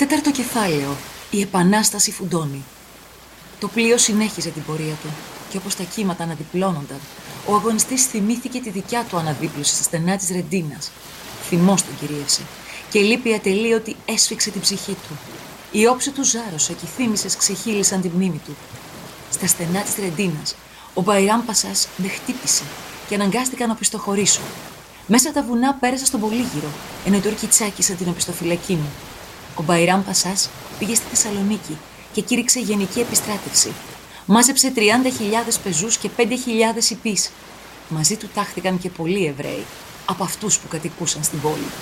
Τέταρτο κεφάλαιο. Η Επανάσταση φουντώνει. Το πλοίο συνέχιζε την πορεία του και όπως τα κύματα αναδιπλώνονταν, ο αγωνιστής θυμήθηκε τη δικιά του αναδίπλωση στα στενά της Ρεντίνας. Θυμός τον κυρίευσε και η λύπη ατελείωτη έσφιξε την ψυχή του. Η όψη του ζάρωσε και οι θύμησες ξεχύλισαν τη μνήμη του. Στα στενά της Ρεντίνας, ο Μπαϊράμ Πασάς με χτύπησε και αναγκάστηκα να οπισθοχωρήσω. Μέσα από τα βουνά πέρασα στον Πολύγυρο, ενώ οι Τούρκοι τσάκισαν την οπισθοφυλακή μου. Ο Μπαϊράμ Πασάς πήγε στη Θεσσαλονίκη και κήρυξε γενική επιστράτευση. Μάζεψε 30.000 πεζούς και 5.000 ιππείς. Μαζί του τάχθηκαν και πολλοί Εβραίοι, από αυτούς που κατοικούσαν στην πόλη.